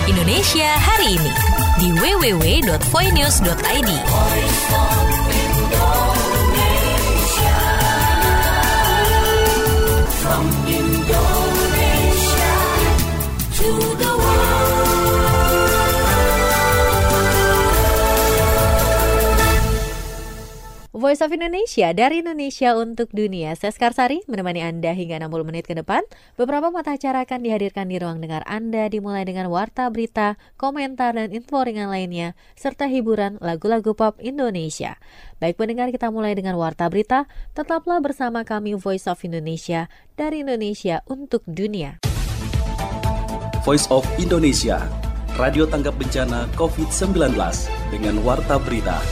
Indonesia hari ini di www.voinews.id. From Indonesia to the Voice of Indonesia, dari Indonesia untuk dunia. Saya Skarsari menemani Anda hingga 60 menit ke depan. Beberapa mata acara akan dihadirkan di ruang dengar Anda, dimulai dengan warta berita, komentar, dan info ringan lainnya, serta hiburan lagu-lagu pop Indonesia. Baik pendengar, kita mulai dengan warta berita. Tetaplah bersama kami Voice of Indonesia, dari Indonesia untuk dunia. Voice of Indonesia, radio tanggap bencana COVID-19 dengan warta berita.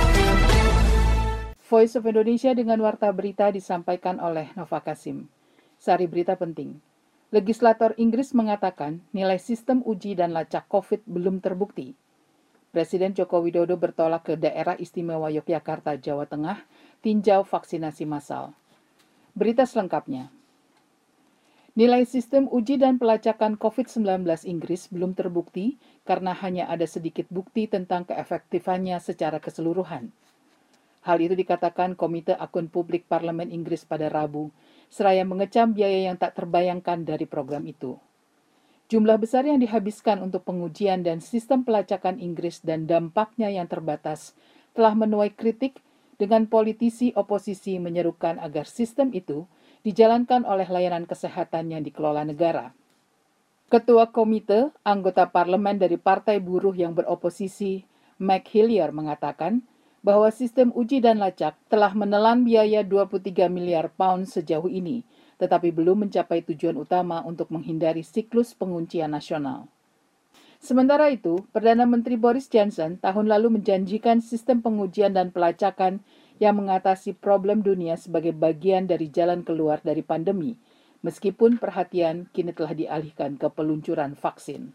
Voice of Indonesia dengan warta berita disampaikan oleh Nova Kasim. Sari berita penting. Legislator Inggris mengatakan nilai sistem uji dan lacak COVID belum terbukti. Presiden Joko Widodo bertolak ke daerah istimewa Yogyakarta, Jawa Tengah, tinjau vaksinasi massal. Berita selengkapnya. Nilai sistem uji dan pelacakan COVID-19 Inggris belum terbukti karena hanya ada sedikit bukti tentang keefektifannya secara keseluruhan. Hal itu dikatakan Komite Akun Publik Parlemen Inggris pada Rabu, seraya mengecam biaya yang tak terbayangkan dari program itu. Jumlah besar yang dihabiskan untuk pengujian dan sistem pelacakan Inggris dan dampaknya yang terbatas telah menuai kritik dengan politisi oposisi menyerukan agar sistem itu dijalankan oleh layanan kesehatan yang dikelola negara. Ketua Komite, anggota parlemen dari Partai Buruh yang beroposisi, Mike Hillier mengatakan, bahwa sistem uji dan lacak telah menelan biaya 23 miliar pound sejauh ini, tetapi belum mencapai tujuan utama untuk menghindari siklus penguncian nasional. Sementara itu, Perdana Menteri Boris Johnson tahun lalu menjanjikan sistem pengujian dan pelacakan yang mengatasi problem dunia sebagai bagian dari jalan keluar dari pandemi, meskipun perhatian kini telah dialihkan ke peluncuran vaksin.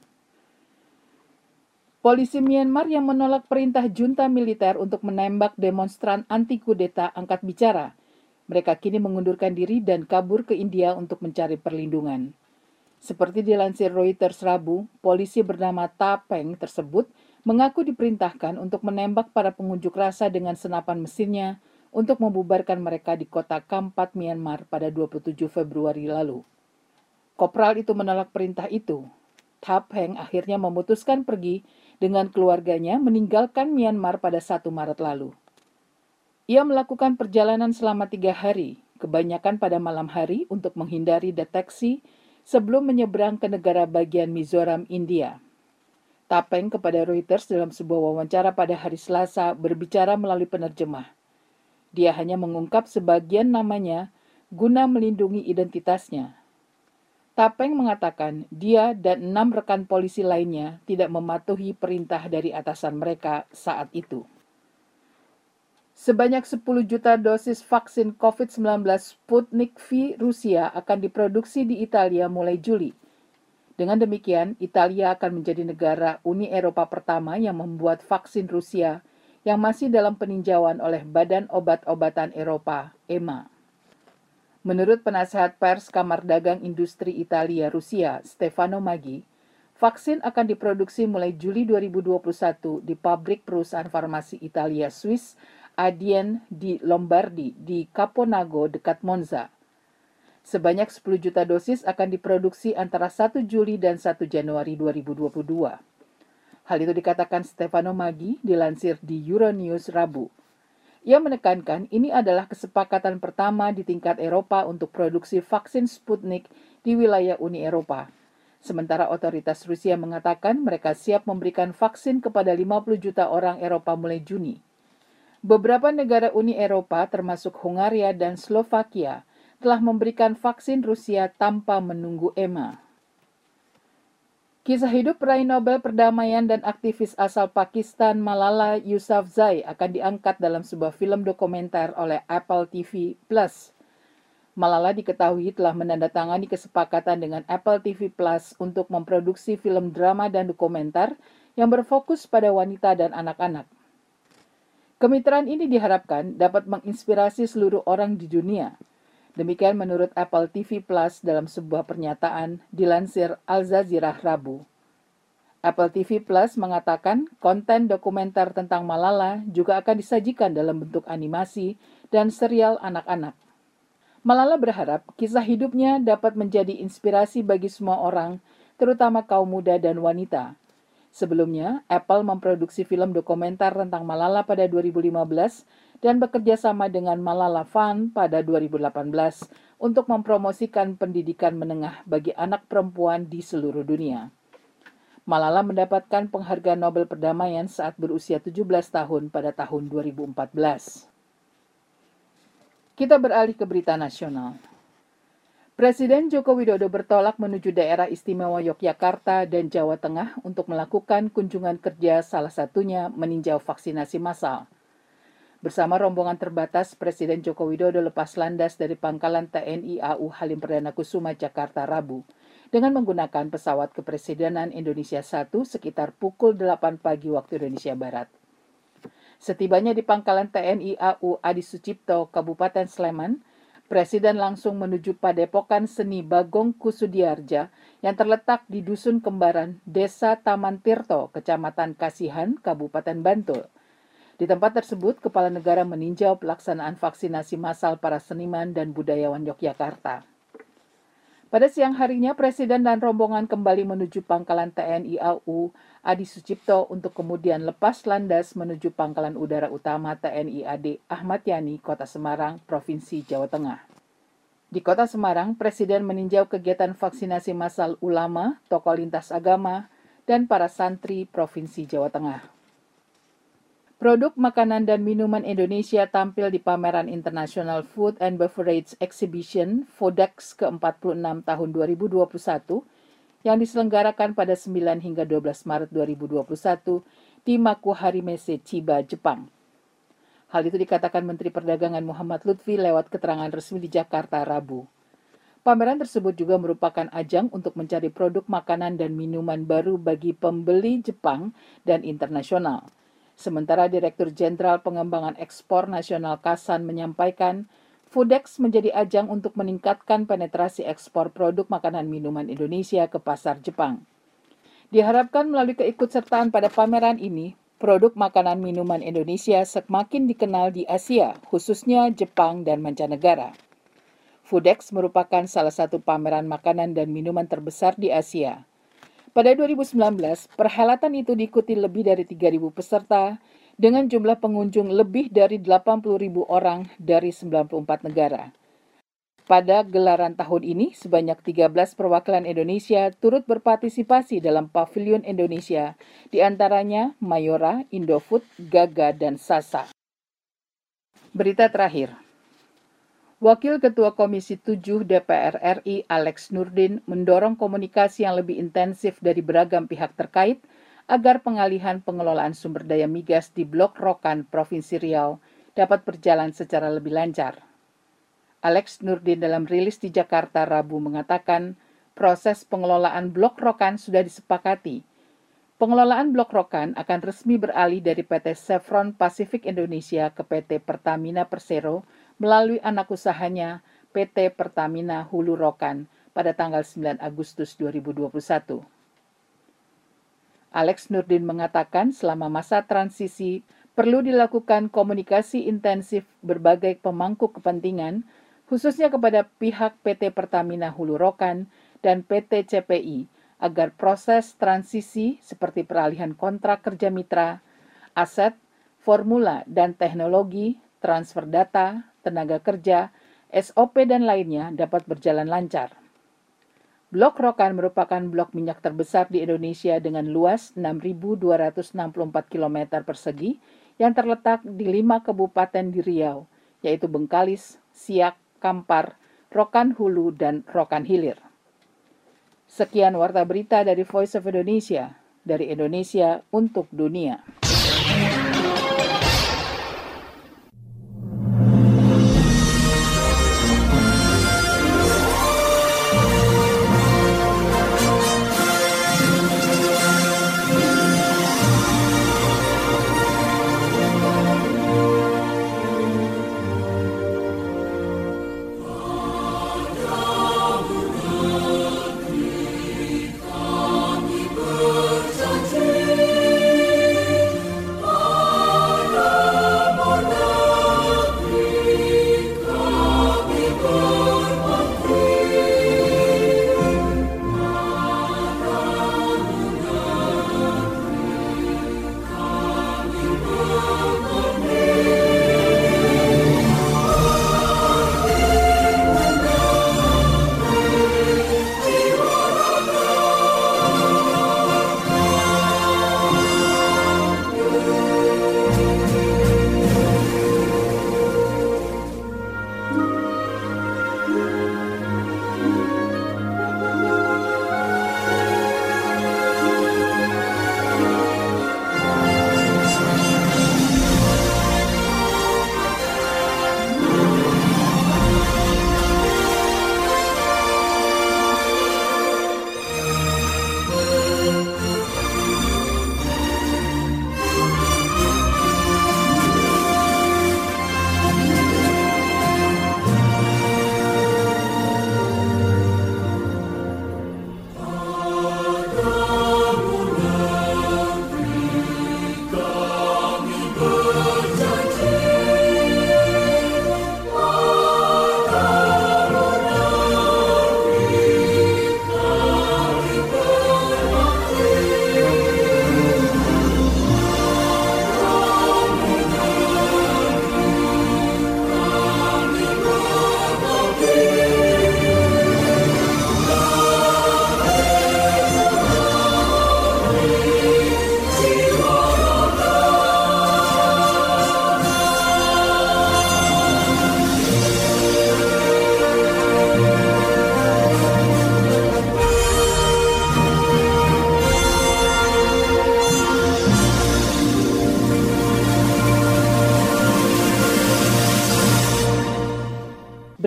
Polisi Myanmar yang menolak perintah junta militer untuk menembak demonstran anti-kudeta angkat bicara. Mereka kini mengundurkan diri dan kabur ke India untuk mencari perlindungan. Seperti dilansir Reuters Rabu, polisi bernama Ta Peng tersebut mengaku diperintahkan untuk menembak para pengunjuk rasa dengan senapan mesinnya untuk membubarkan mereka di kota Kampat, Myanmar pada 27 Februari lalu. Kopral itu menolak perintah itu. Ta Peng akhirnya memutuskan pergi dengan keluarganya meninggalkan Myanmar pada 1 Maret lalu. Ia melakukan perjalanan selama 3 hari, kebanyakan pada malam hari untuk menghindari deteksi sebelum menyeberang ke negara bagian Mizoram, India. Ta Peng kepada Reuters dalam sebuah wawancara pada hari Selasa berbicara melalui penerjemah. Dia hanya mengungkap sebagian namanya guna melindungi identitasnya. Ta Peng mengatakan dia dan 6 rekan polisi lainnya tidak mematuhi perintah dari atasan mereka saat itu. Sebanyak 10 juta dosis vaksin COVID-19 Sputnik V Rusia akan diproduksi di Italia mulai Juli. Dengan demikian, Italia akan menjadi negara Uni Eropa pertama yang membuat vaksin Rusia yang masih dalam peninjauan oleh Badan Obat-obatan Eropa, EMA. Menurut penasehat pers Kamar Dagang Industri Italia Rusia, Stefano Maggi, vaksin akan diproduksi mulai Juli 2021 di pabrik perusahaan farmasi Italia Swiss Adien di Lombardi di Caponago dekat Monza. Sebanyak 10 juta dosis akan diproduksi antara 1 Juli dan 1 Januari 2022. Hal itu dikatakan Stefano Maggi dilansir di Euronews Rabu. Ia menekankan ini adalah kesepakatan pertama di tingkat Eropa untuk produksi vaksin Sputnik di wilayah Uni Eropa. Sementara otoritas Rusia mengatakan mereka siap memberikan vaksin kepada 50 juta orang Eropa mulai Juni. Beberapa negara Uni Eropa termasuk Hungaria dan Slovakia telah memberikan vaksin Rusia tanpa menunggu EMA. Kisah hidup peraih Nobel Perdamaian dan aktivis asal Pakistan Malala Yousafzai akan diangkat dalam sebuah film dokumenter oleh Apple TV+. Malala diketahui telah menandatangani kesepakatan dengan Apple TV+ untuk memproduksi film drama dan dokumenter yang berfokus pada wanita dan anak-anak. Kemitraan ini diharapkan dapat menginspirasi seluruh orang di dunia. Demikian menurut Apple TV Plus dalam sebuah pernyataan dilansir Al Jazeera Rabu. Apple TV Plus mengatakan konten dokumenter tentang Malala juga akan disajikan dalam bentuk animasi dan serial anak-anak. Malala berharap kisah hidupnya dapat menjadi inspirasi bagi semua orang, terutama kaum muda dan wanita. Sebelumnya, Apple memproduksi film dokumenter tentang Malala pada 2015 dan bekerja sama dengan Malala Fund pada 2018 untuk mempromosikan pendidikan menengah bagi anak perempuan di seluruh dunia. Malala mendapatkan penghargaan Nobel Perdamaian saat berusia 17 tahun pada tahun 2014. Kita beralih ke berita nasional. Presiden Joko Widodo bertolak menuju daerah istimewa Yogyakarta dan Jawa Tengah untuk melakukan kunjungan kerja, salah satunya meninjau vaksinasi massal. Bersama rombongan terbatas, Presiden Joko Widodo lepas landas dari pangkalan TNI AU Halim Perdana Kusuma, Jakarta, Rabu, dengan menggunakan pesawat Kepresidenan Indonesia 1 sekitar pukul 8 pagi waktu Indonesia Barat. Setibanya di pangkalan TNI AU Adi Sucipto, Kabupaten Sleman, Presiden langsung menuju Padepokan Seni Bagong Kusudiarja yang terletak di Dusun Kembaran, Desa Taman Tirto, Kecamatan Kasihan, Kabupaten Bantul. Di tempat tersebut, Kepala Negara meninjau pelaksanaan vaksinasi massal para seniman dan budayawan Yogyakarta. Pada siang harinya, Presiden dan rombongan kembali menuju pangkalan TNI AU Adi Sucipto untuk kemudian lepas landas menuju pangkalan udara utama TNI AD Ahmad Yani, Kota Semarang, Provinsi Jawa Tengah. Di Kota Semarang, Presiden meninjau kegiatan vaksinasi massal ulama, tokoh lintas agama, dan para santri Provinsi Jawa Tengah. Produk makanan dan minuman Indonesia tampil di pameran International Food and Beverage Exhibition FODEX ke-46 tahun 2021 yang diselenggarakan pada 9 hingga 12 Maret 2021 di Makuharimese, Chiba, Jepang. Hal itu dikatakan Menteri Perdagangan Muhammad Lutfi lewat keterangan resmi di Jakarta, Rabu. Pameran tersebut juga merupakan ajang untuk mencari produk makanan dan minuman baru bagi pembeli Jepang dan internasional. Sementara Direktur Jenderal Pengembangan Ekspor Nasional Kasan menyampaikan, FODEX menjadi ajang untuk meningkatkan penetrasi ekspor produk makanan minuman Indonesia ke pasar Jepang. Diharapkan melalui keikutsertaan pada pameran ini, produk makanan minuman Indonesia semakin dikenal di Asia, khususnya Jepang dan mancanegara. FODEX merupakan salah satu pameran makanan dan minuman terbesar di Asia. Pada 2019, perhelatan itu diikuti lebih dari 3.000 peserta dengan jumlah pengunjung lebih dari 80.000 orang dari 94 negara. Pada gelaran tahun ini, sebanyak 13 perwakilan Indonesia turut berpartisipasi dalam Pavilion Indonesia, di antaranya Mayora, Indofood, Gaga, dan Sasa. Berita terakhir. Wakil Ketua Komisi 7 DPR RI Alex Nurdin mendorong komunikasi yang lebih intensif dari beragam pihak terkait agar pengalihan pengelolaan sumber daya migas di Blok Rokan, Provinsi Riau dapat berjalan secara lebih lancar. Alex Nurdin dalam rilis di Jakarta Rabu mengatakan proses pengelolaan Blok Rokan sudah disepakati. Pengelolaan Blok Rokan akan resmi beralih dari PT Chevron Pacific Indonesia ke PT Pertamina Persero melalui anak usahanya PT Pertamina Hulu Rokan pada tanggal 9 Agustus 2021. Alex Nurdin mengatakan selama masa transisi perlu dilakukan komunikasi intensif berbagai pemangku kepentingan, khususnya kepada pihak PT Pertamina Hulu Rokan dan PT CPI, agar proses transisi seperti peralihan kontrak kerja mitra, aset, formula dan teknologi, transfer data, tenaga kerja, SOP dan lainnya dapat berjalan lancar. Blok Rokan merupakan blok minyak terbesar di Indonesia dengan luas 6.264 km persegi yang terletak di 5 kabupaten di Riau, yaitu Bengkalis, Siak, Kampar, Rokan Hulu, dan Rokan Hilir. Sekian Warta Berita dari Voice of Indonesia, dari Indonesia untuk dunia.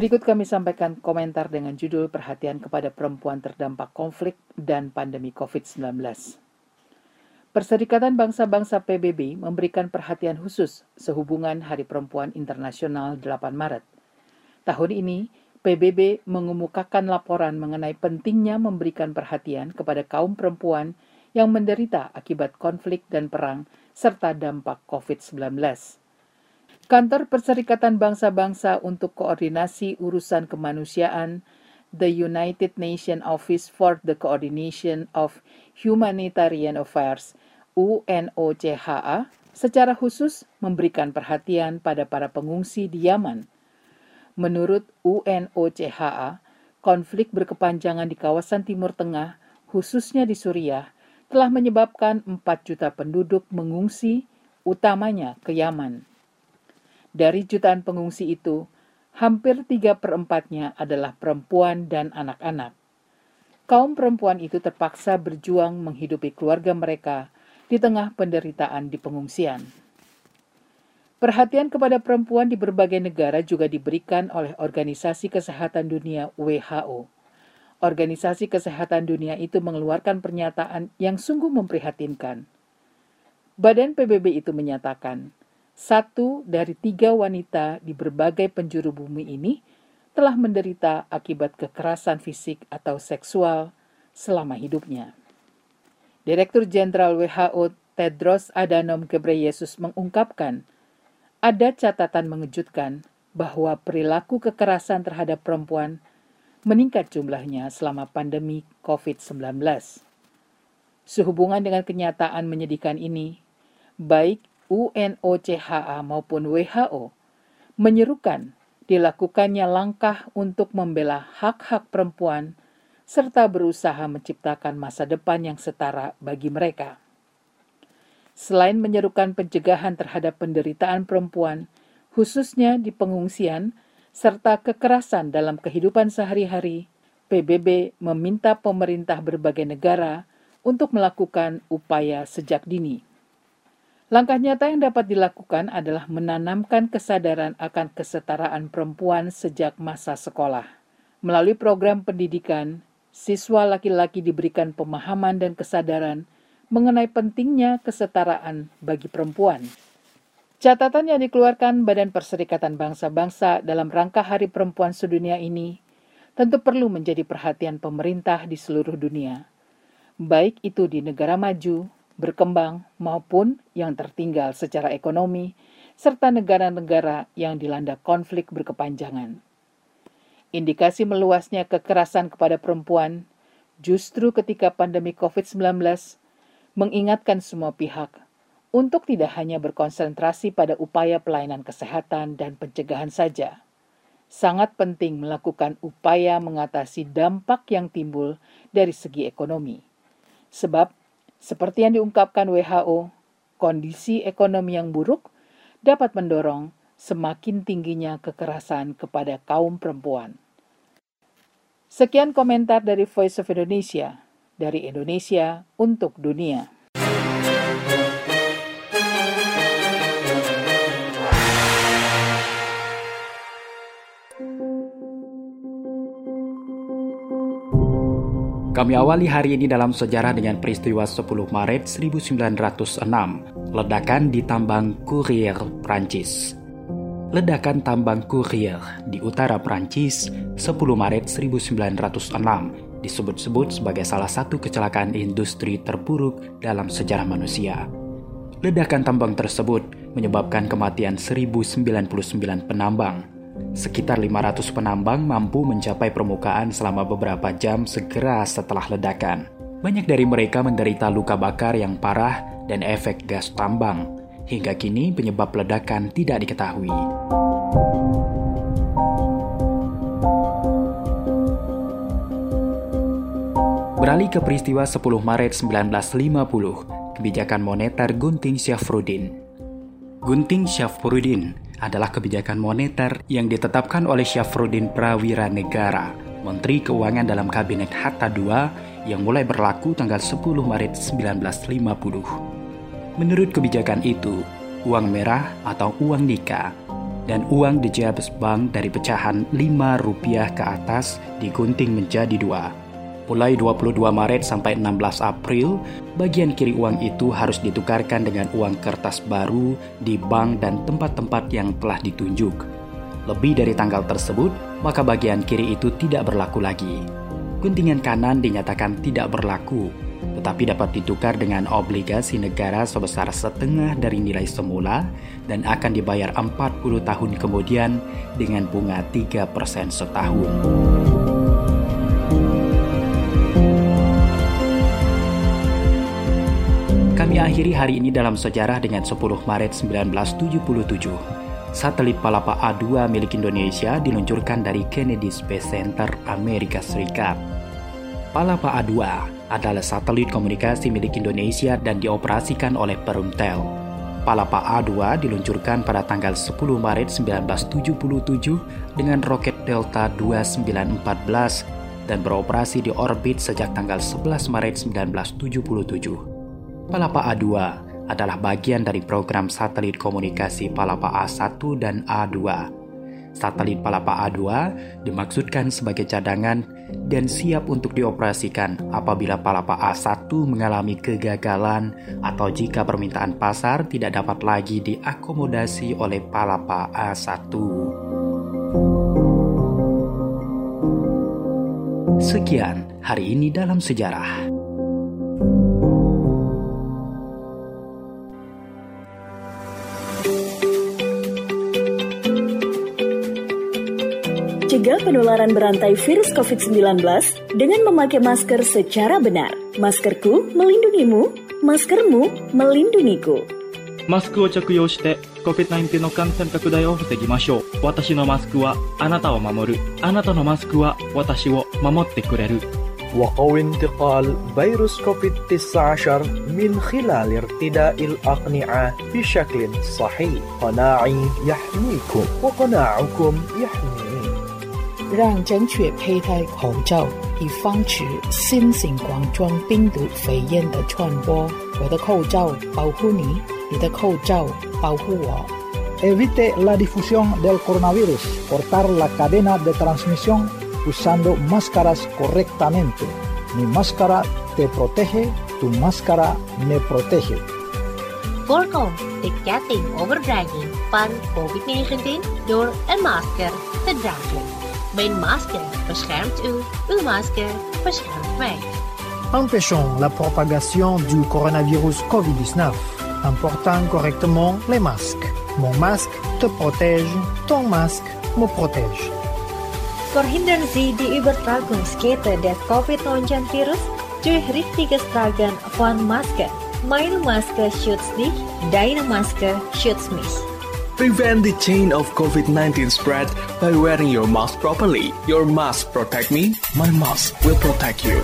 Berikut kami sampaikan komentar dengan judul Perhatian kepada Perempuan Terdampak Konflik dan Pandemi COVID-19. Perserikatan Bangsa-Bangsa PBB memberikan perhatian khusus sehubungan Hari Perempuan Internasional 8 Maret. Tahun ini, PBB mengemukakan laporan mengenai pentingnya memberikan perhatian kepada kaum perempuan yang menderita akibat konflik dan perang serta dampak COVID-19. Kantor Perserikatan Bangsa-Bangsa untuk Koordinasi Urusan Kemanusiaan, the United Nations Office for the Coordination of Humanitarian Affairs, UNOCHA, secara khusus memberikan perhatian pada para pengungsi di Yaman. Menurut UNOCHA, konflik berkepanjangan di kawasan Timur Tengah, khususnya di Suriah, telah menyebabkan 4 juta penduduk mengungsi, utamanya ke Yaman. Dari jutaan pengungsi itu, hampir 3/4-nya adalah perempuan dan anak-anak. Kaum perempuan itu terpaksa berjuang menghidupi keluarga mereka di tengah penderitaan di pengungsian. Perhatian kepada perempuan di berbagai negara juga diberikan oleh Organisasi Kesehatan Dunia WHO. Organisasi Kesehatan Dunia itu mengeluarkan pernyataan yang sungguh memprihatinkan. Badan PBB itu menyatakan, 1 dari 3 wanita di berbagai penjuru bumi ini telah menderita akibat kekerasan fisik atau seksual selama hidupnya. Direktur Jenderal WHO Tedros Adhanom Ghebreyesus mengungkapkan, ada catatan mengejutkan bahwa perilaku kekerasan terhadap perempuan meningkat jumlahnya selama pandemi COVID-19. Sehubungan dengan kenyataan menyedihkan ini, baik UNOCHA maupun WHO menyerukan dilakukannya langkah untuk membela hak-hak perempuan serta berusaha menciptakan masa depan yang setara bagi mereka. Selain menyerukan pencegahan terhadap penderitaan perempuan, khususnya di pengungsian, serta kekerasan dalam kehidupan sehari-hari, PBB meminta pemerintah berbagai negara untuk melakukan upaya sejak dini. Langkah nyata yang dapat dilakukan adalah menanamkan kesadaran akan kesetaraan perempuan sejak masa sekolah. Melalui program pendidikan, siswa laki-laki diberikan pemahaman dan kesadaran mengenai pentingnya kesetaraan bagi perempuan. Catatan yang dikeluarkan Badan Perserikatan Bangsa-Bangsa dalam rangka Hari Perempuan Sedunia ini tentu perlu menjadi perhatian pemerintah di seluruh dunia, baik itu di negara maju, berkembang, maupun yang tertinggal secara ekonomi, serta negara-negara yang dilanda konflik berkepanjangan. Indikasi meluasnya kekerasan kepada perempuan justru ketika pandemi COVID-19 mengingatkan semua pihak untuk tidak hanya berkonsentrasi pada upaya pelayanan kesehatan dan pencegahan saja. Sangat penting melakukan upaya mengatasi dampak yang timbul dari segi ekonomi. Sebab, seperti yang diungkapkan WHO, kondisi ekonomi yang buruk dapat mendorong semakin tingginya kekerasan kepada kaum perempuan. Sekian komentar dari Voice of Indonesia, dari Indonesia untuk dunia. Kami awali hari ini dalam sejarah dengan peristiwa 10 Maret 1906, ledakan di tambang Courrières, Prancis. Ledakan tambang Courrières di utara Prancis 10 Maret 1906 disebut-sebut sebagai salah satu kecelakaan industri terburuk dalam sejarah manusia. Ledakan tambang tersebut menyebabkan kematian 1099 penambang. Sekitar 500 penambang mampu mencapai permukaan selama beberapa jam segera setelah ledakan. Banyak dari mereka menderita luka bakar yang parah dan efek gas tambang. Hingga kini penyebab ledakan tidak diketahui. Beralih ke peristiwa 10 Maret 1950, kebijakan moneter Gunting Schaafroodin. Gunting Schaafroodin adalah kebijakan moneter yang ditetapkan oleh Schaafroodin Prawiranegara, Menteri Keuangan dalam Kabinet Hatta II yang mulai berlaku tanggal 10 Maret 1950. Menurut kebijakan itu, uang merah atau uang nika dan uang di Jabs Bank dari pecahan Rp5 ke atas digunting menjadi 2. Mulai 22 Maret sampai 16 April, bagian kiri uang itu harus ditukarkan dengan uang kertas baru di bank dan tempat-tempat yang telah ditunjuk. Lebih dari tanggal tersebut, maka bagian kiri itu tidak berlaku lagi. Guntingan kanan dinyatakan tidak berlaku, tetapi dapat ditukar dengan obligasi negara sebesar setengah dari nilai semula dan akan dibayar 40 tahun kemudian dengan bunga 3% setahun. Kami akhiri hari ini dalam sejarah dengan 10 Maret 1977. Satelit Palapa A2 milik Indonesia diluncurkan dari Kennedy Space Center, Amerika Serikat. Palapa A2 adalah satelit komunikasi milik Indonesia dan dioperasikan oleh Perumtel. Palapa A2 diluncurkan pada tanggal 10 Maret 1977 dengan roket Delta 2914 dan beroperasi di orbit sejak tanggal 11 Maret 1977. Palapa A2 adalah bagian dari program satelit komunikasi Palapa A1 dan A2. Satelit Palapa A2 dimaksudkan sebagai cadangan dan siap untuk dioperasikan apabila Palapa A1 mengalami kegagalan atau jika permintaan pasar tidak dapat lagi diakomodasi oleh Palapa A1. Sekian hari ini dalam sejarah. Cegah penularan berantai virus COVID-19 dengan memakai masker secara benar. Maskerku melindungimu, maskermu melindungiku. マスクを着用して COVID-19 の感染拡大を防ぎましょう。私のマスクはあなたを守る。あなたのマスクは私を守ってくれる。 وقوي انتقال فيروس كوفيد-19 من خلال ارتداء الأقنعة بشكل صحيح. قناعي يحميكم وقناعكم يحميني. 让正确佩戴口罩，以防止新型冠状病毒肺炎的传播。我的口罩保护你，你的口罩保护我。 Evite la difusión del coronavirus. Cortar la cadena de transmisión usando máscaras correctamente. Mi máscara te protege, tu máscara me protege. Voorkom de ketting overdraging van COVID-19 door een masker te dragen. Mijn masker beschermt u, uw masker beschermt mij. Empêchons la propagation du coronavirus COVID-19 en portant correctement les masques. Mon masque te protège, ton masque me protège. Verhindern Sie die Übertragungskette des COVID-19-Virus durch richtiges Tragen von Maske. Meine Maske schützt dich, deine Maske schützt mich. Prevent the chain of COVID-19 spread by wearing your mask properly. Your mask protect me, my mask will protect you.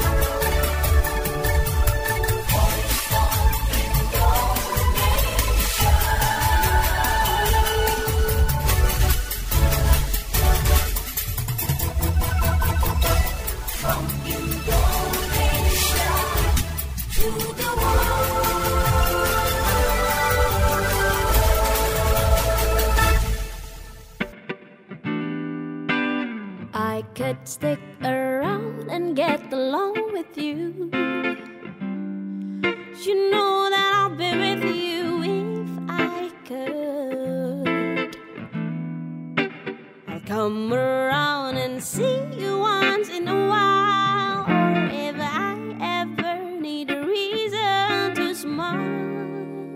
I could stick around and get along with you. You know that I'll be with you if I could. I'll come around and see you once in a while, or if I ever need a reason to smile.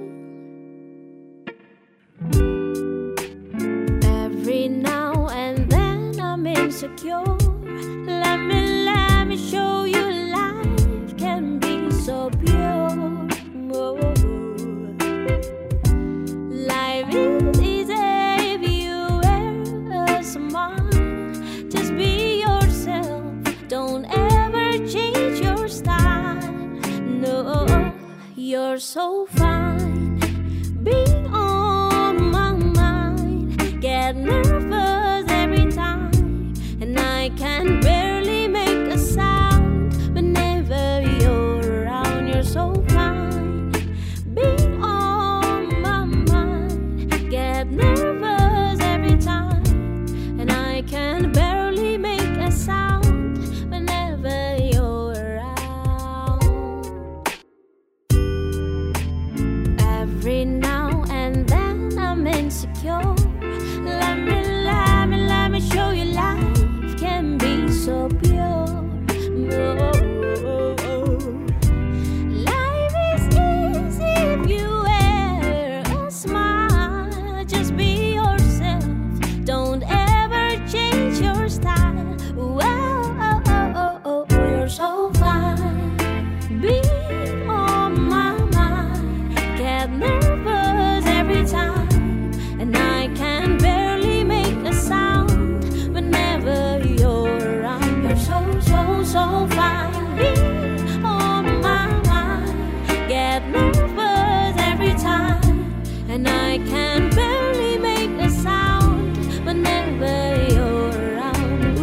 Every now and then I'm insecure. Let me show you life can be so pure. Oh. Life is easy if you wear a smile. Just be yourself. Don't ever change your style. No, you're so fine. Being on my mind. Get nervous every time. And I can barely make a sound. Whenever you're around, you're so fine. Being on my mind. Get nervous every insecure. Let me show you life can be so pure. Life is easy if you wear a smile. Just be yourself. Don't ever change your style. You're so fine. Be on my mind. Get nervous every time, and I can barely make a sound whenever you're around. You're so fine. Be on my mind. Get nervous every time, and I can barely make a sound whenever you're around.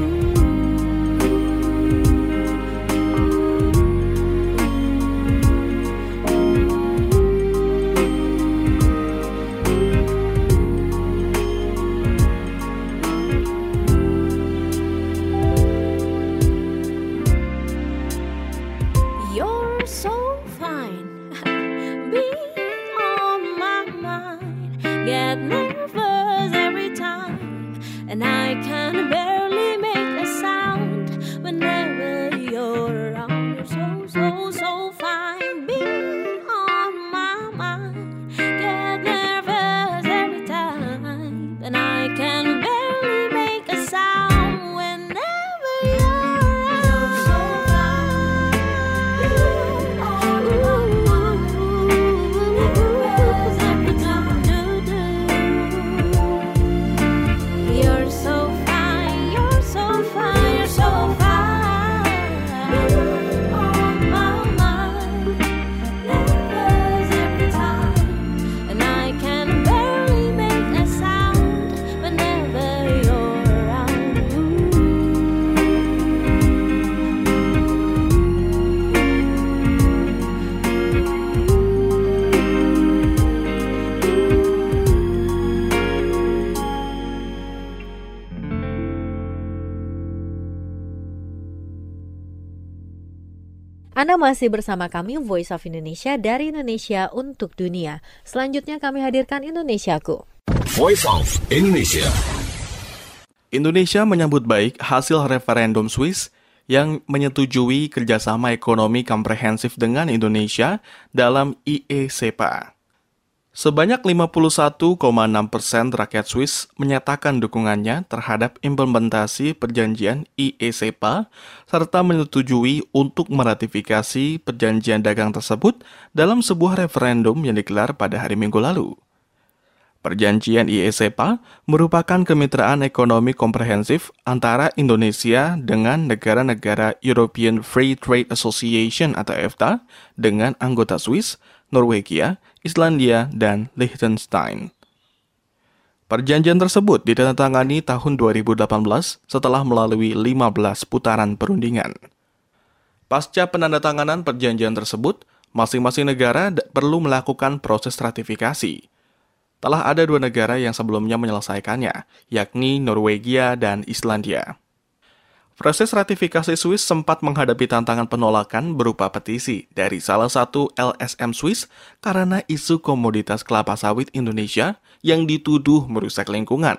You're so fine. Be on my mind. Get nervous every time, and I can barely make a sound whenever you're around. You're so fine. Be on my mind. Get nervous every time, and I can barely make a sound whenever you're around. So fine. You're so fine, you're so fine, you're so fine. On my mind, nervous every time, and I can barely make a sound whenever you're around. Anda masih bersama kami Voice of Indonesia dari Indonesia untuk dunia. Selanjutnya kami hadirkan Indonesiaku. Voice of Indonesia. Indonesia menyambut baik hasil referendum Swiss yang menyetujui kerjasama ekonomi komprehensif dengan Indonesia dalam IE-SEPA. Sebanyak 51,6% rakyat Swiss menyatakan dukungannya terhadap implementasi perjanjian IE-SEPA serta menyetujui untuk meratifikasi perjanjian dagang tersebut dalam sebuah referendum yang digelar pada hari Minggu lalu. Perjanjian IE-SEPA merupakan kemitraan ekonomi komprehensif antara Indonesia dengan negara-negara European Free Trade Association atau EFTA dengan anggota Swiss, Norwegia, Islandia, dan Liechtenstein. Perjanjian tersebut ditandatangani tahun 2018 setelah melalui 15 putaran perundingan. Pasca penandatanganan perjanjian tersebut, masing-masing negara perlu melakukan proses ratifikasi. Telah ada 2 negara yang sebelumnya menyelesaikannya, yakni Norwegia dan Islandia. Proses ratifikasi Swiss sempat menghadapi tantangan penolakan berupa petisi dari salah satu LSM Swiss karena isu komoditas kelapa sawit Indonesia yang dituduh merusak lingkungan.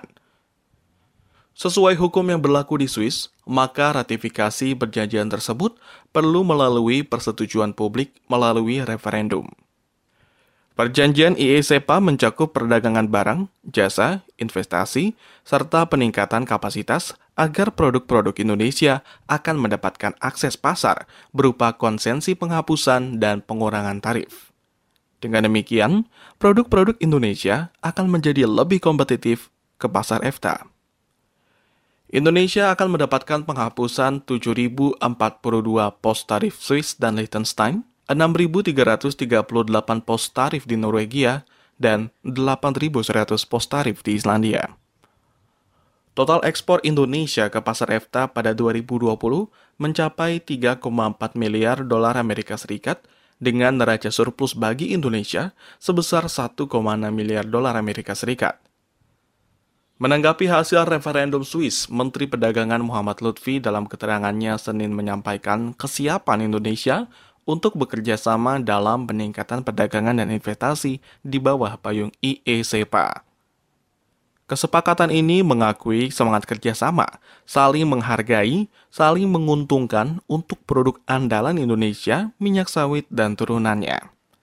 Sesuai hukum yang berlaku di Swiss, maka ratifikasi perjanjian tersebut perlu melalui persetujuan publik melalui referendum. Perjanjian IE-SEPA mencakup perdagangan barang, jasa, investasi, serta peningkatan kapasitas agar produk-produk Indonesia akan mendapatkan akses pasar berupa konsensi penghapusan dan pengurangan tarif. Dengan demikian, produk-produk Indonesia akan menjadi lebih kompetitif ke pasar EFTA. Indonesia akan mendapatkan penghapusan 7.042 pos tarif Swiss dan Liechtenstein, 6.338 pos tarif di Norwegia, dan 8.100 pos tarif di Islandia. Total ekspor Indonesia ke pasar EFTA pada 2020 mencapai 3,4 miliar dolar Amerika Serikat dengan neraca surplus bagi Indonesia sebesar 1,6 miliar dolar Amerika Serikat. Menanggapi hasil referendum Swiss, Menteri Perdagangan Muhammad Lutfi dalam keterangannya Senin menyampaikan kesiapan Indonesia untuk bekerja sama dalam peningkatan perdagangan dan investasi di bawah payung IE-SEPA. Kesepakatan ini mengakui semangat kerjasama, saling menghargai, saling menguntungkan untuk produk andalan Indonesia, minyak sawit dan turunannya.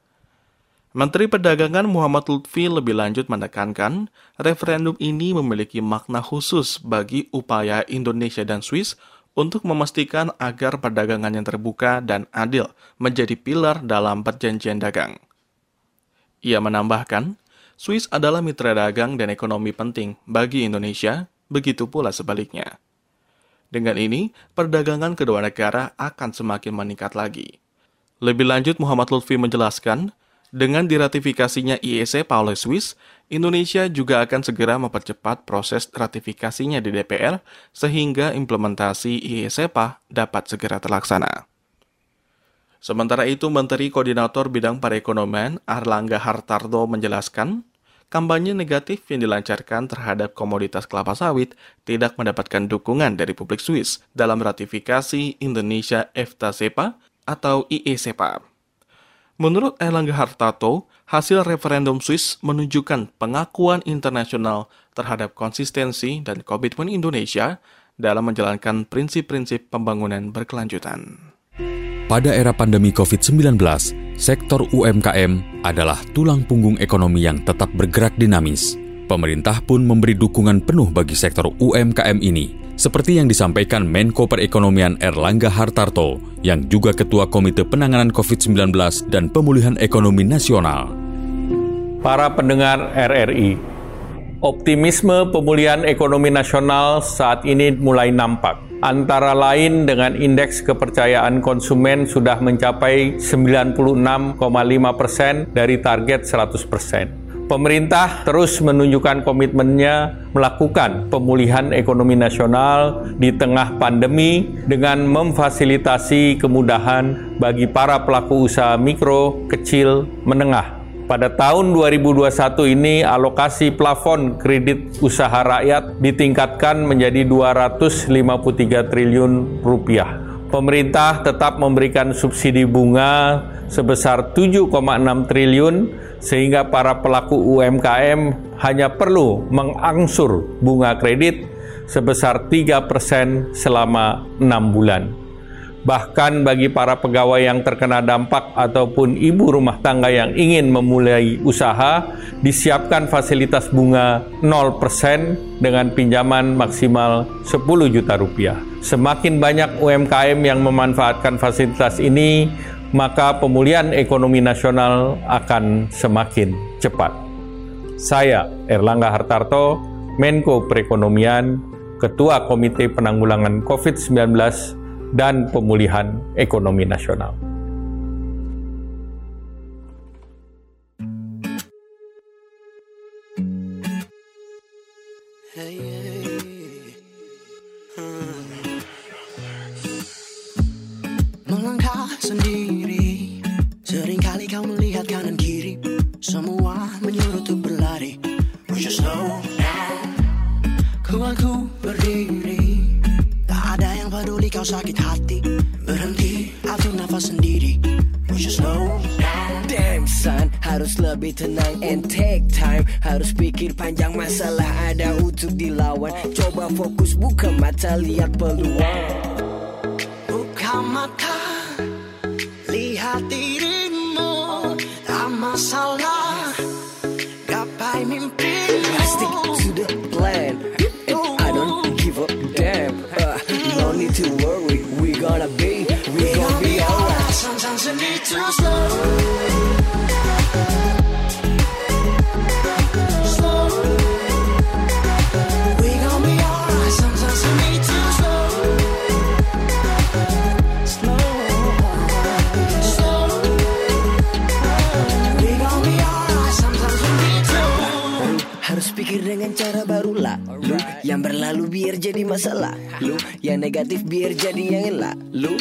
Menteri Perdagangan Muhammad Lutfi lebih lanjut menekankan, referendum ini memiliki makna khusus bagi upaya Indonesia dan Swiss untuk memastikan agar perdagangan yang terbuka dan adil menjadi pilar dalam perjanjian dagang. Ia menambahkan, Swiss adalah mitra dagang dan ekonomi penting bagi Indonesia, begitu pula sebaliknya. Dengan ini, perdagangan kedua negara akan semakin meningkat lagi. Lebih lanjut, Muhammad Lutfi menjelaskan, dengan diratifikasinya IECPA oleh Swiss, Indonesia juga akan segera mempercepat proses ratifikasinya di DPR sehingga implementasi IECPA dapat segera terlaksana. Sementara itu, Menteri Koordinator Bidang Perekonomian Airlangga Hartarto menjelaskan, kampanye negatif yang dilancarkan terhadap komoditas kelapa sawit tidak mendapatkan dukungan dari publik Swiss dalam ratifikasi Indonesia EFTA-CEPA atau IECPA. Menurut Airlangga Hartarto, hasil referendum Swiss menunjukkan pengakuan internasional terhadap konsistensi dan komitmen Indonesia dalam menjalankan prinsip-prinsip pembangunan berkelanjutan. Pada era pandemi COVID-19, sektor UMKM adalah tulang punggung ekonomi yang tetap bergerak dinamis. Pemerintah pun memberi dukungan penuh bagi sektor UMKM ini, seperti yang disampaikan Menko Perekonomian Airlangga Hartarto, yang juga Ketua Komite Penanganan COVID-19 dan Pemulihan Ekonomi Nasional. Para pendengar RRI, optimisme pemulihan ekonomi nasional saat ini mulai nampak. Antara lain dengan indeks kepercayaan konsumen sudah mencapai 96,5% dari target 100%. Pemerintah terus menunjukkan komitmennya melakukan pemulihan ekonomi nasional di tengah pandemi dengan memfasilitasi kemudahan bagi para pelaku usaha mikro, kecil, menengah. Pada tahun 2021 ini alokasi plafon kredit usaha rakyat ditingkatkan menjadi 253 triliun rupiah. Pemerintah tetap memberikan subsidi bunga sebesar 7,6 triliun sehingga para pelaku UMKM hanya perlu mengangsur bunga kredit sebesar 3% selama 6 bulan. Bahkan bagi para pegawai yang terkena dampak ataupun ibu rumah tangga yang ingin memulai usaha, disiapkan fasilitas bunga 0% dengan pinjaman maksimal 10 juta rupiah. Semakin banyak UMKM yang memanfaatkan fasilitas ini, maka pemulihan ekonomi nasional akan semakin cepat. Saya, Airlangga Hartarto, Menko Perekonomian, Ketua Komite Penanggulangan COVID-19 dan Pemulihan Ekonomi Nasional. Melangkah sendiri, seringkali kau melihat kanan kiri, semua menyuruh untuk berlari. We should slow down. Aku berdiri, tak ada yang peduli kau sakit hati. Berhenti, atur nafas sendiri. We should slow down. Damn son, harus lebih tenang and take time. Harus pikir panjang, masalah ada untuk dilawan. Coba fokus, buka mata, lihat peluang. Buka mata, lihat dirimu. Tak masalah, gapai mimpi. Stick to the plan, and I don't give a damn. No need to worry, we gonna be alright. Sometimes you need to slow. We gonna be alright. Sometimes you need to slow. We gonna be alright. Sometimes you need to. Harus pikir dengan cara baru lah. Lu yang berlalu biar jadi masalah. Lu yang negatif biar jadi yang elak. Lu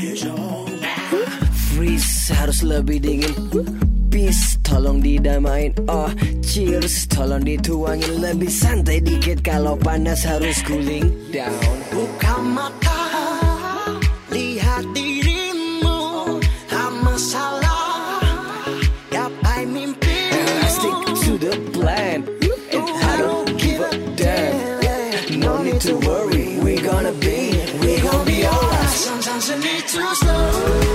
freeze, harus lebih dingin. Peace, tolong didamain. Oh, cheers, tolong dituangin. Lebih santai dikit, kalau panas harus cooling down. Buka mata, lihat dirimu. Tak masalah, gapai mimpi. Stick to the plan, and I don't give a to worry. We're gonna be alright. Sometimes you need to slow.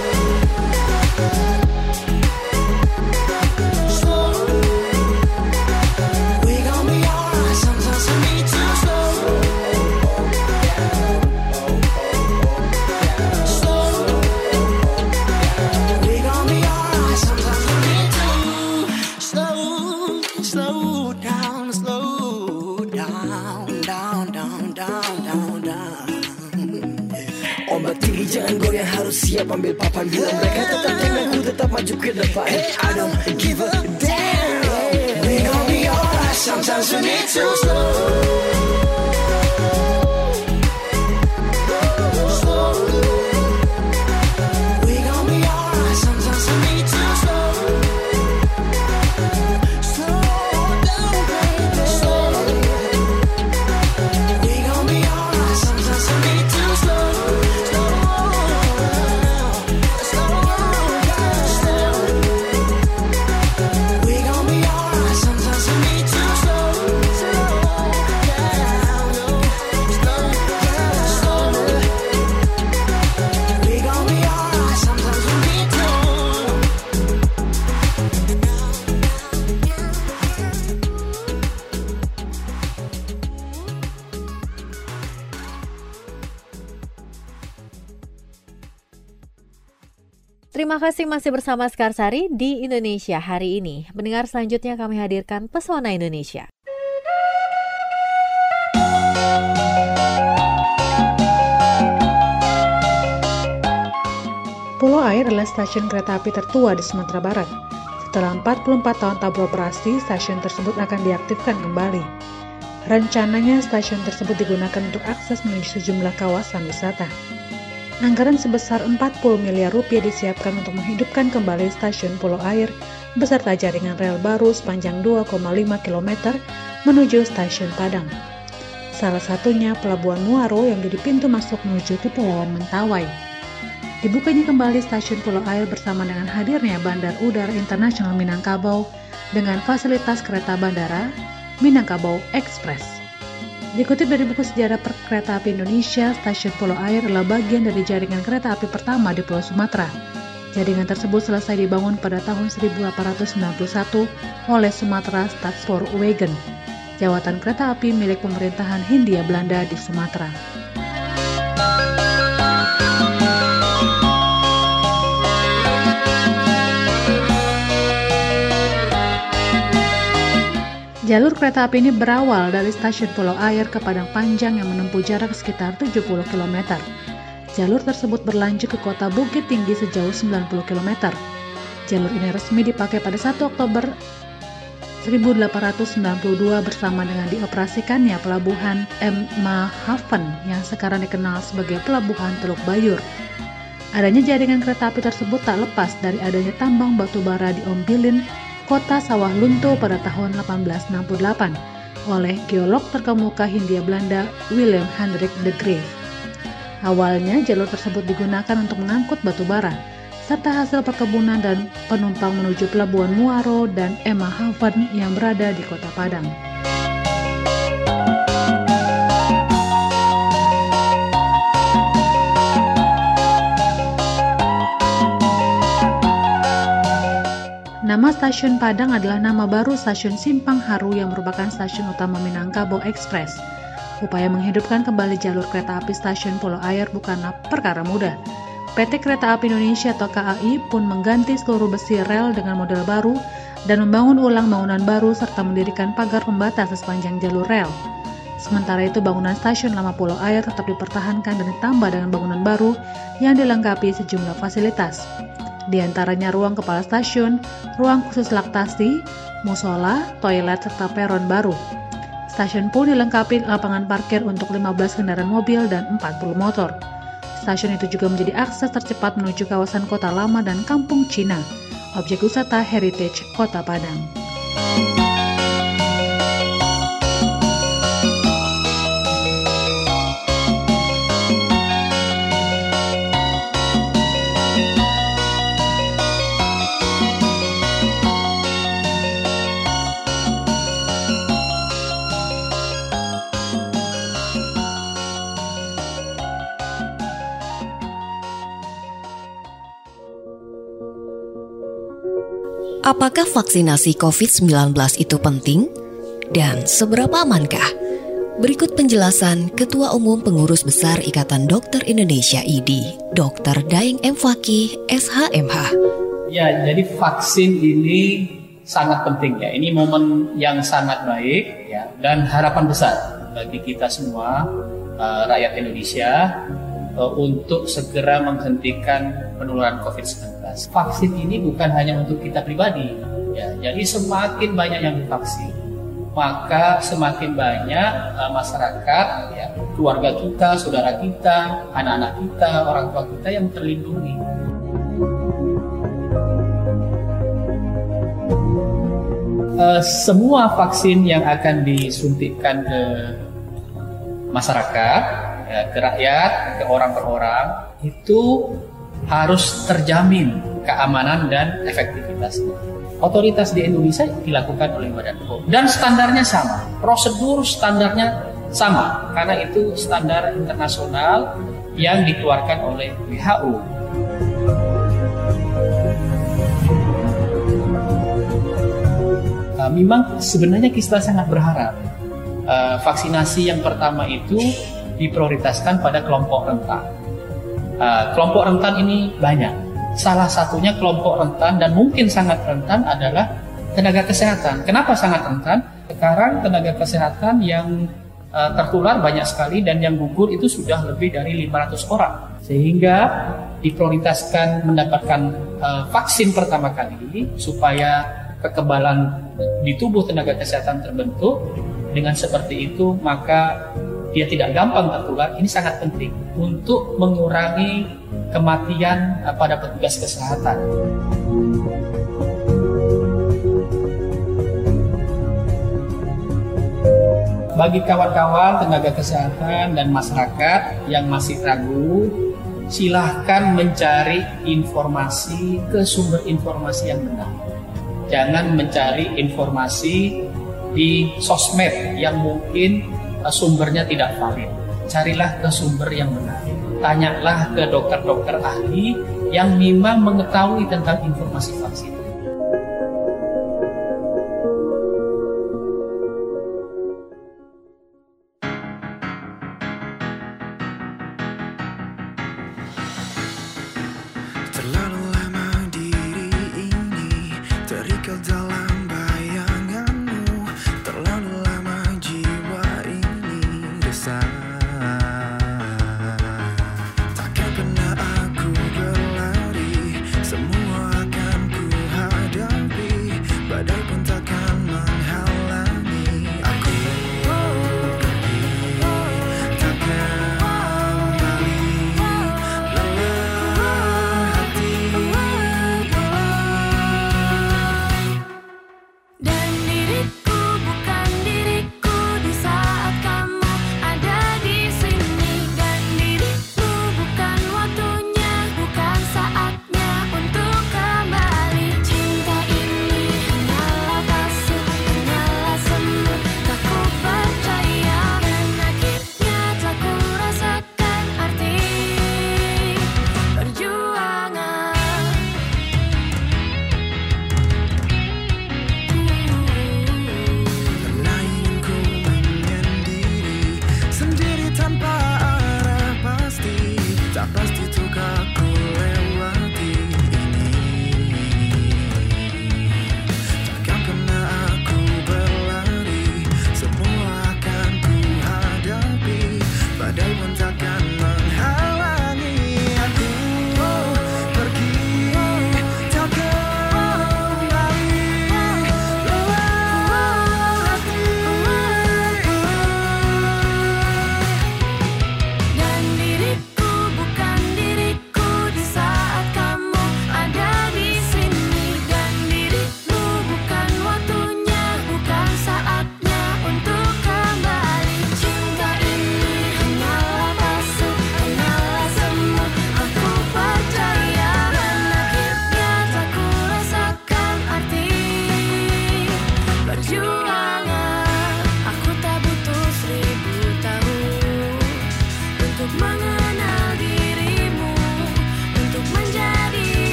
Jangan goyang, harus siap ambil papan. Bila mereka tetap tinggal, ku tetap maju ke depan. I don't give a damn. We gon' be alright. Sometimes you need to slow. Terima kasih masih bersama Sekarsari di Indonesia hari ini. Mendengar selanjutnya kami hadirkan Pesona Indonesia. Pulau Air adalah stasiun kereta api tertua di Sumatera Barat. Setelah 44 tahun tak beroperasi, stasiun tersebut akan diaktifkan kembali. Rencananya stasiun tersebut digunakan untuk akses menuju sejumlah kawasan wisata. Anggaran sebesar 40 miliar rupiah disiapkan untuk menghidupkan kembali stasiun Pulau Air beserta jaringan rel baru sepanjang 2,5 km menuju stasiun Padang. Salah satunya Pelabuhan Muaro yang menjadi pintu masuk menuju Kepulauan Mentawai. Dibukanya kembali stasiun Pulau Air bersama dengan hadirnya Bandar Udara Internasional Minangkabau dengan fasilitas kereta bandara Minangkabau Express. Dikutip dari buku sejarah Perkereta Api Indonesia, stasiun Pulau Air adalah bagian dari jaringan kereta api pertama di Pulau Sumatera. Jaringan tersebut selesai dibangun pada tahun 1891 oleh Sumatera Stadspoorwegen, jawatan kereta api milik pemerintahan Hindia Belanda di Sumatera. Jalur kereta api ini berawal dari stasiun Pulau Air ke Padang Panjang yang menempuh jarak sekitar 70 km. Jalur tersebut berlanjut ke kota Bukit Tinggi sejauh 90 km. Jalur ini resmi dipakai pada 1 Oktober 1892 bersama dengan dioperasikannya Pelabuhan Emmahaven yang sekarang dikenal sebagai Pelabuhan Teluk Bayur. Adanya jaringan kereta api tersebut tak lepas dari adanya tambang batu bara di Ombilin, kota Sawah Lunto pada tahun 1868 oleh geolog terkemuka Hindia Belanda Willem Hendrik de Graaf. Awalnya jalur tersebut digunakan untuk mengangkut batu bara serta hasil perkebunan dan penumpang menuju Pelabuhan Muaro dan Emmahaven yang berada di Kota Padang. Nama stasiun Padang adalah nama baru stasiun Simpang Haru yang merupakan stasiun utama Minangkabau Express. Upaya menghidupkan kembali jalur kereta api stasiun Pulau Air bukanlah perkara mudah. PT Kereta Api Indonesia atau KAI pun mengganti seluruh besi rel dengan model baru dan membangun ulang bangunan baru serta mendirikan pagar pembatas sepanjang jalur rel. Sementara itu bangunan stasiun lama Pulau Air tetap dipertahankan dan ditambah dengan bangunan baru yang dilengkapi sejumlah fasilitas. Di antaranya ruang kepala stasiun, ruang khusus laktasi, musola, toilet, serta peron baru. Stasiun pun dilengkapi lapangan parkir untuk 15 kendaraan mobil dan 40 motor. Stasiun itu juga menjadi akses tercepat menuju kawasan Kota Lama dan Kampung Cina, objek wisata heritage Kota Padang. Apakah vaksinasi COVID-19 itu penting? Dan seberapa amankah? Berikut penjelasan Ketua Umum Pengurus Besar Ikatan Dokter Indonesia IDI, Dr. Daeng M. Fakih, SHMH. Ya, jadi vaksin ini sangat penting ya. Ini momen yang sangat baik ya, dan harapan besar bagi kita semua rakyat Indonesia untuk segera menghentikan penularan COVID-19. Vaksin ini bukan hanya untuk kita pribadi ya. Jadi semakin banyak yang divaksin, maka semakin banyak masyarakat ya, keluarga kita, saudara kita, anak-anak kita, orang tua kita yang terlindungi. Semua vaksin yang akan disuntikkan ke masyarakat, ya, ke rakyat, ke orang per orang, itu harus terjamin keamanan dan efektivitasnya. Otoritas di Indonesia dilakukan oleh Badan POM dan standarnya sama, prosedur standarnya sama karena itu standar internasional yang dikeluarkan oleh WHO. Memang sebenarnya kita sangat berharap vaksinasi yang pertama itu diprioritaskan pada kelompok rentan. Kelompok rentan ini banyak. Salah satunya kelompok rentan dan mungkin sangat rentan adalah tenaga kesehatan. Kenapa sangat rentan? Sekarang tenaga kesehatan yang tertular banyak sekali dan yang gugur itu sudah lebih dari 500 orang. Sehingga diprioritaskan mendapatkan vaksin pertama kali supaya kekebalan di tubuh tenaga kesehatan terbentuk. Dengan seperti itu maka dia tidak gampang tertular. Ini sangat penting untuk mengurangi kematian pada petugas kesehatan. Bagi kawan-kawan tenaga kesehatan dan masyarakat yang masih ragu, silahkan mencari informasi ke sumber informasi yang benar. Jangan mencari informasi di sosmed yang mungkin sumbernya tidak valid. Carilah ke sumber yang benar. Tanyalah ke dokter-dokter ahli yang memang mengetahui tentang informasi vaksin. Terlalu lama diri ini terikat dalam bayanganmu. Terlalu lama jiwa ini resah. Takkan pernah aku berlari, semua akan ku hadapi. Badai pun takkan menghalangi aku pergi, takkan kembali lelah hati ini.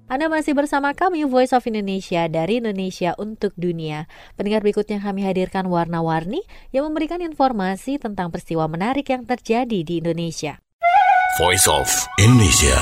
Anda masih bersama kami Voice of Indonesia dari Indonesia untuk Dunia. Pendengar, berikutnya kami hadirkan warna-warni yang memberikan informasi tentang peristiwa menarik yang terjadi di Indonesia. Voice of Indonesia.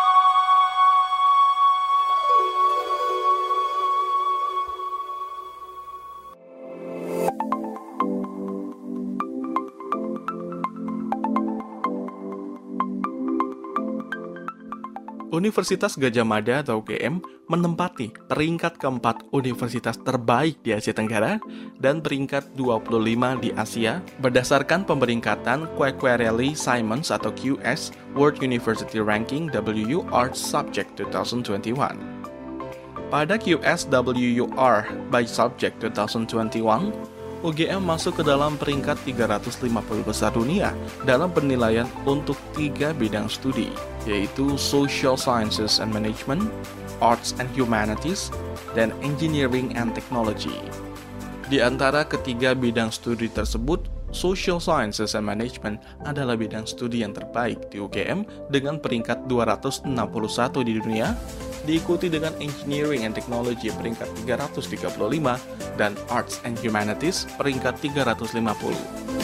Universitas Gadjah Mada atau UGM menempati peringkat keempat universitas terbaik di Asia Tenggara dan peringkat 25 di Asia berdasarkan pemeringkatan Quacquarelli-Symonds atau QS World University Ranking WUR Subject 2021. Pada QS WUR by Subject 2021, UGM masuk ke dalam peringkat 350 besar dunia dalam penilaian untuk 3 bidang studi, yaitu Social Sciences and Management, Arts and Humanities, dan Engineering and Technology. Di antara ketiga bidang studi tersebut, Social Sciences and Management adalah bidang studi yang terbaik di UGM dengan peringkat 261 di dunia, diikuti dengan Engineering and Technology peringkat 335 dan Arts and Humanities peringkat 350.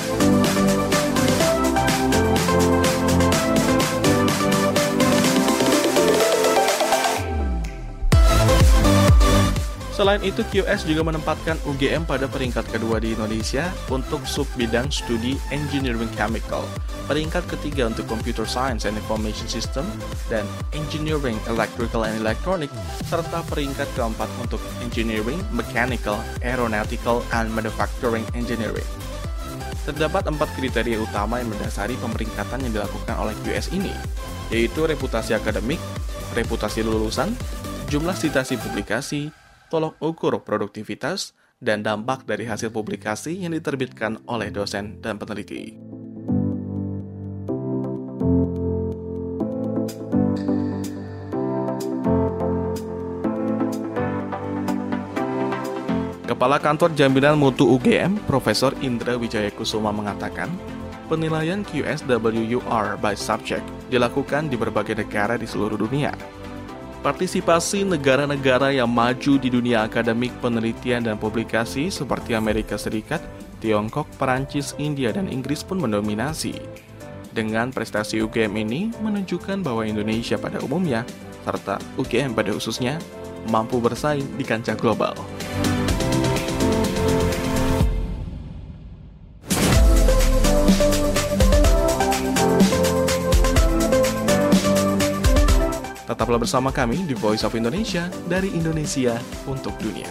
Selain itu, QS juga menempatkan UGM pada peringkat kedua di Indonesia untuk sub-bidang studi Engineering Chemical, peringkat ketiga untuk Computer Science and Information System, dan Engineering Electrical and Electronic, serta peringkat keempat untuk Engineering Mechanical, Aeronautical, and Manufacturing Engineering. Terdapat 4 kriteria utama yang mendasari pemeringkatan yang dilakukan oleh QS ini, yaitu reputasi akademik, reputasi lulusan, jumlah citasi publikasi, tolok ukur produktivitas, dan dampak dari hasil publikasi yang diterbitkan oleh dosen dan peneliti. Kepala Kantor Jaminan Mutu UGM, Profesor Indra Wijayakusuma mengatakan, penilaian QSWUR by Subject dilakukan di berbagai negara di seluruh dunia. Partisipasi negara-negara yang maju di dunia akademik, penelitian, dan publikasi seperti Amerika Serikat, Tiongkok, Perancis, India, dan Inggris pun mendominasi. Dengan prestasi UGM ini menunjukkan bahwa Indonesia pada umumnya, serta UGM pada khususnya, mampu bersaing di kancah global. Tetaplah bersama kami di Voice of Indonesia dari Indonesia untuk Dunia.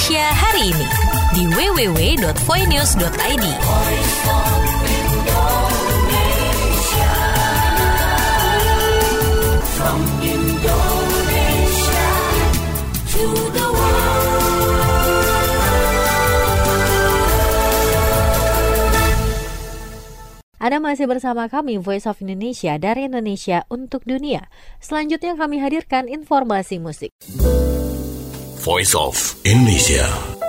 Indonesia hari ini di www.voinews.id. From Indonesia to the Anda masih bersama kami Voice of Indonesia dari Indonesia untuk dunia. Selanjutnya kami hadirkan informasi musik. Voice of Indonesia.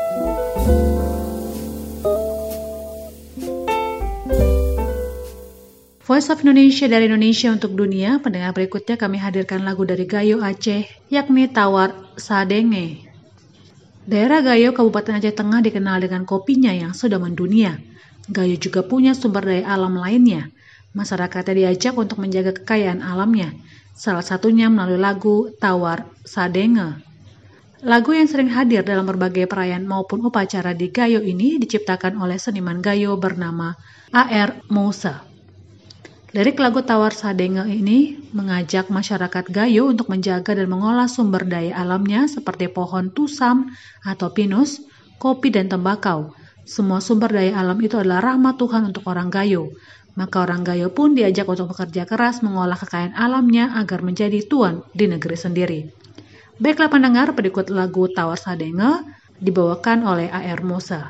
Voice of Indonesia dari Indonesia untuk dunia. Pendengar, berikutnya kami hadirkan lagu dari Gayo Aceh, yakni Tawar Sadenge. Daerah Gayo, Kabupaten Aceh Tengah dikenal dengan kopinya yang sudah mendunia. Gayo juga punya sumber daya alam lainnya. Masyarakatnya diajak untuk menjaga kekayaan alamnya. Salah satunya melalui lagu Tawar Sadenge. Lagu yang sering hadir dalam berbagai perayaan maupun upacara di Gayo ini diciptakan oleh seniman Gayo bernama A.R. Moussa. Lirik lagu Tawar Sadenge ini mengajak masyarakat Gayo untuk menjaga dan mengolah sumber daya alamnya seperti pohon tusam atau pinus, kopi, dan tembakau. Semua sumber daya alam itu adalah rahmat Tuhan untuk orang Gayo. Maka orang Gayo pun diajak untuk bekerja keras mengolah kekayaan alamnya agar menjadi tuan di negeri sendiri. Baiklah pendengar, berikut lagu Tawar Sadenge dibawakan oleh A.R. Moussa.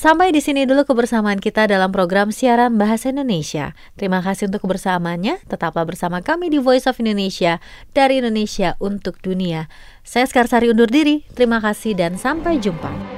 Sampai di sini dulu kebersamaan kita dalam program siaran Bahasa Indonesia. Terima kasih untuk kebersamaannya. Tetaplah bersama kami di Voice of Indonesia, dari Indonesia untuk dunia. Saya Sekarsari undur diri. Terima kasih dan sampai jumpa.